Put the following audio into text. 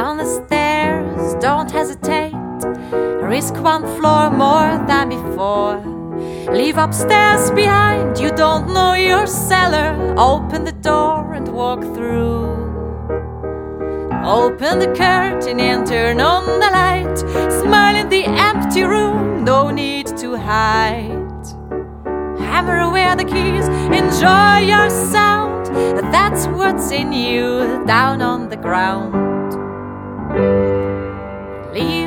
Down the stairs, don't hesitate. Risk one floor more than before. Leave upstairs behind, you don't know your cellar. Open the door and walk through. Open the curtain and turn on the light. Smile in the empty room, no need to hide. Hammer away the keys, enjoy your sound. That's what's in you, down on the ground. Leave